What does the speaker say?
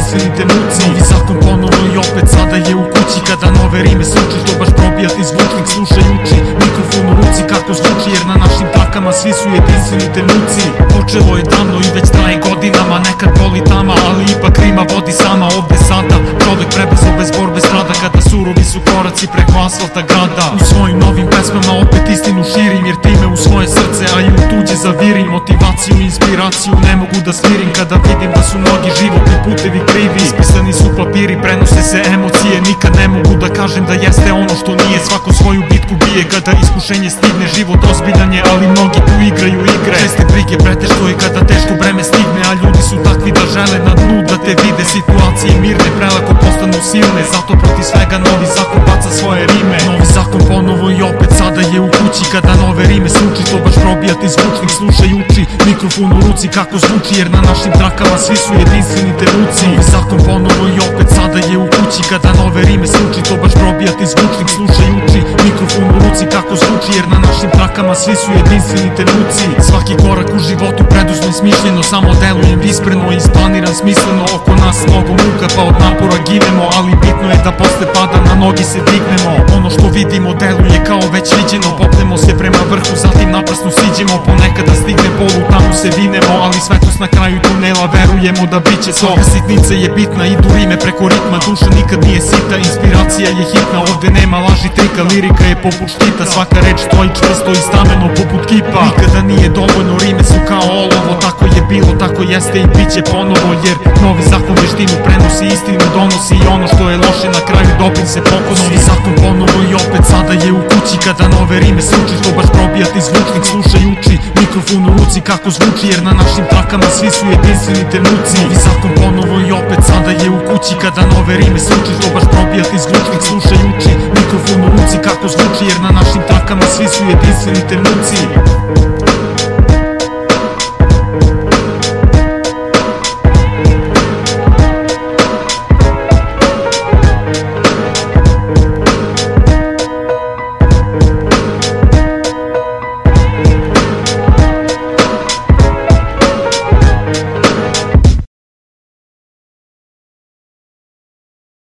jedinstveni trenuci. Novi zakon ponovo i opet sada je u kući, kada nove rime suči, to baš probijati zvučnik slušajući mikrofon u ruci kako zvuči, jer na našim trakama svi su jedinstveni trenuci. Počelo je davno i već traje godinama, nekad boli tama, ali ipak rima vodi sama. Ovde sada čovek prebrzo bez borbe strada, kada surovi su koraci preko asfalta grada. U svojim novim pesmama opet istinu širim, jer time u svoje srce, a i u tuđe zavirim. Motivaciju i inspiraciju ne mogu da smirim, kada vidim da su mnogi životni putevi krivi. Ispisani su papiri, prenose se emocije, nikad ne mogu da kažem da jeste ono što nije. Svako svoju bitku bije, kada iskušenje stigne, život ozbiljan je, ali mnogi tu igraju igre. Česte brige pretešto je kada teško breme stigne, a ljudi su takvi da žele na dnu da te vide. Situacije mirne prelako postanu silne, zato protiv svega novi zakon baca svoje rime. Novi zakon ponovo i opet sada je u kući, kada nove rime suči, to baš probijati zvučnik slušajući mikrofon u ruci kako zvuči, jer na našim trakama svi su jedinstveni trenuci. Novi zakon ponovo i opet sada je u kući, kada nove rime suči, to baš probijati zvučnik slušajući mikrofon u ruci kako zvuči, jer na našim trakama svi su jedinstveni trenuci. Svaki korak u životu preduzmem smišljeno, samo delujem ispreno i isplaniram smisleno. Oko nas mnogo muka pa od napora ginemo, ali bitno je da posle pada na nogi se dignemo. Ono što vidimo deluje kao već viđeno, popnemo se prema vrhu, zatim naprasno siđemo. Ponekada stigne bolu, tamo se vinemo, ali svetlost na kraju tunela, verujemo da biće to. Svaka sitnica je bitna, idu rime preko ritma, duša nikad nije sita, inspiracija je hitna. Ovde nema laži trika, lirika je poput štita, svaka reč stoji čvrsto i stameno poput kipa. Nikada nije dovoljno, rime su kao olovo, tako je bilo, tako jeste i biće ponovo, jer novi zakon veštinu prenosi, istinu donosi, i ono što je loše na kraju dobrim se pokosi. Novi zakon ponovo i opet sada je u kući, kada nove rime suči, to baš probijati zvučnik slušajući mikrofon u ruci kako zvuči, jer na našim trakama svi su jedinstveni trenuci. Novi zakon ponovo i opet sada je u kući, kada nove rime suči, to baš probijati zvučnik slušajući mikrofon u ruci kako zvuči, jer na našim trakama svi su jedinstveni trenuci.